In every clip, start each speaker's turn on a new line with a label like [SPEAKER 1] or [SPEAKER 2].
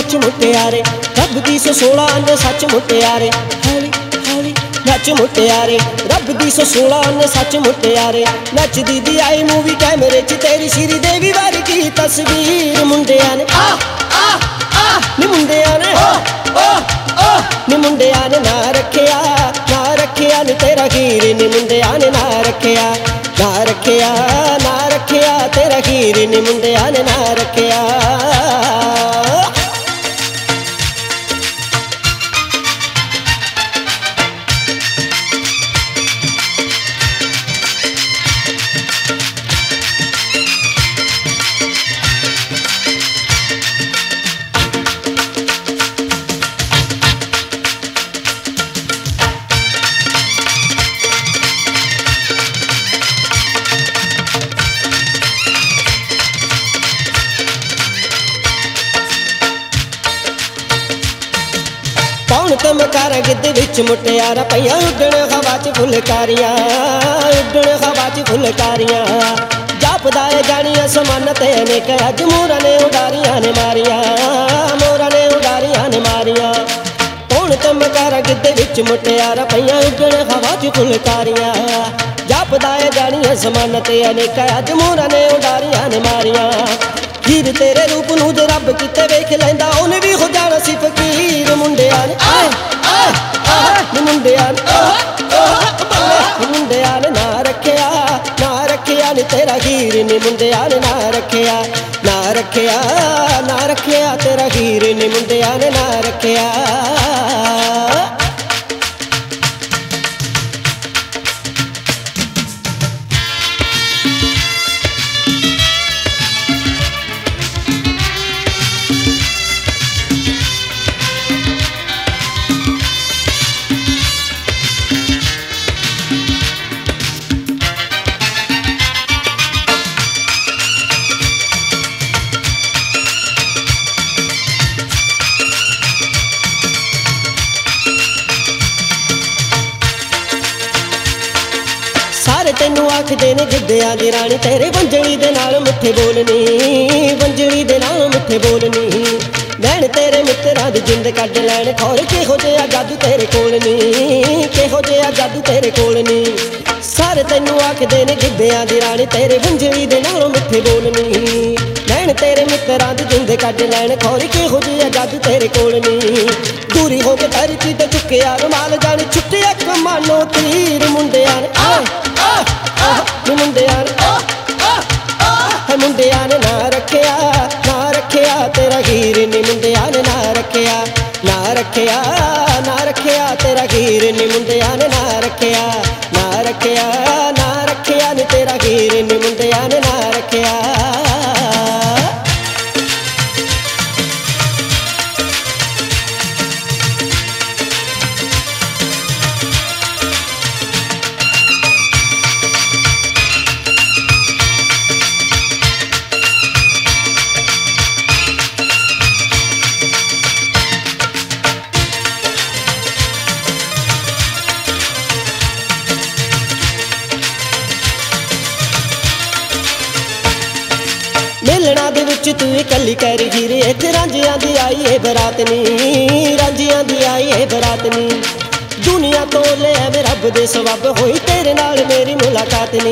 [SPEAKER 1] नच मुटियारे रब दी 116 ने सच मुटियारे हौली हौली नच मुटियारे रब दी 116 ने सच मुटियारे नचदी दी आई मूवी कैमरे च तेरी श्री देवी वर्गी तस्वीर मुंडिया ने नी मुंडिया ने नी मुंडिया ने ना रखिया नी तेरा खीर नी मुंडिया ने ना रखिया तेरा खीर नी मुंडिया ने ना रखिया पौन तमकारा गिद्ध विच मुटियारा पईयां उड्डण हवा च फुलकारियां जापदा है जानियां समान ते अनेक अज मोरा ने उडारियां ने मारियां पौन तमकारा गिद्ध विच मुटियारा पईयां उड्डण हवा च फुलकारियां जापदा है जानियां समान ते अनेक अज मोरा ने उडारियां ने मारियां हीर तेरे रूप नूं जे रब किते वेख लैंदा ओने भी हो जाना सी फकीर मुंडिया ने मुंडिया ने ना रखिया नी तेरा खीर नी मुंडिया ने ना रखिया तेरा खीर नी मुंडिया ने ना रखिया सारे तेनू आखदे ने गिद्धियां दी रानी तेरे वंजली दे नाल मिठे बोलनी नैन तेरे मित्तरां दी जिंद कढ लैण खौर किहो जिहा जादू तेरे कोल नी सारे तेनू आखदे ने गिद्धियां दी रानी तेरे वंजली दे नाल मिठे बोलनी नैन तेरे मित्तरां दी जिंद कढ लैण खौर किहो जिहा जादू तेरे कोल नी दूरी हो के धरती ते चुक्किया रुमाल जाने छुट्टिया कमानो तीर मुंडिया ने मुंडिया ने ना रखिया तेरा खीर नी मुंडिया ने ना रखिया तेरा खीर नी मुंडिया ने ना रखिया नी तेरा खीर नी मुंडिया ने ना रखिया मिलना दे विच तू इकल्ली कर हीरे इत्थे रांझियां दी आई है बरात नी दुनिया तो ले आवे रब दे सवब होई तेरे नाल मेरी मुलाकात नी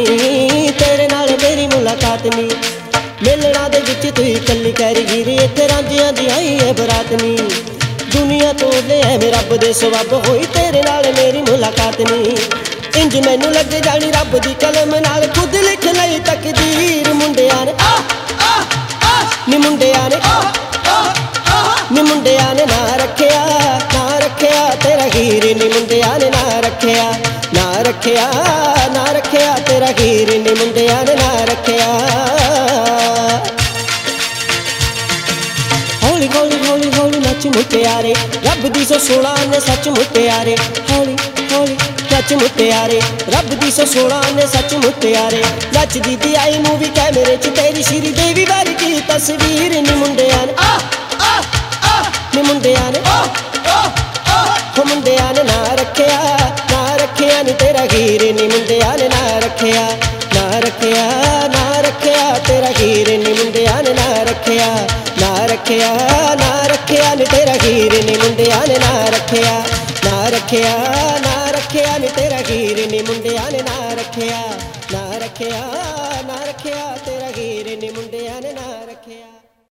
[SPEAKER 1] मिलना दे विच तू इकल्ली कर हीरे इत्थे रांझियां दी आई है बरात नी दुनिया तो ले आवे रब दे सवब होई तेरे नाल मेरी मुलाकात नी इंज मैनू लगे जानी रब दी कलम नाल खुद लिख लई तकदीर मुंडिया ने नी मुंडिया ने ना रखिया तेरा खीर नी मुंडिया ने ना रखिया तेरा खीर नी मुंडिया ने ना रखिया हौली हौली हौली हौली नच मुटियारे रब दी 116 ने सच मुटियारे हौली हौली नच मुटियारे रब दी 116 ने सच मुटियारे नचदी दी आई मूवी कैमरे च तेरी श्री देवी वर्गी तस्वीर नी मुंडिया ने ना रखिया नी तेरा खीर नी मुंडिया ने ना रखिया तेरा खीर नी मुंडिया ने ना रखिया ਮੁੰਡਿਆਂ ਨੇ ਨਾਂ ਰੱਖਿਆ, ਨਾਂ ਰੱਖਿਆ, ਨਾਂ ਰੱਖਿਆ ਨੀ ਤੇਰਾ ਹੀਰ ਨੀ ਮੁੰਡਿਆਂ ਨੇ ਨਾਂ ਰੱਖਿਆ, ਨਾਂ ਰੱਖਿਆ।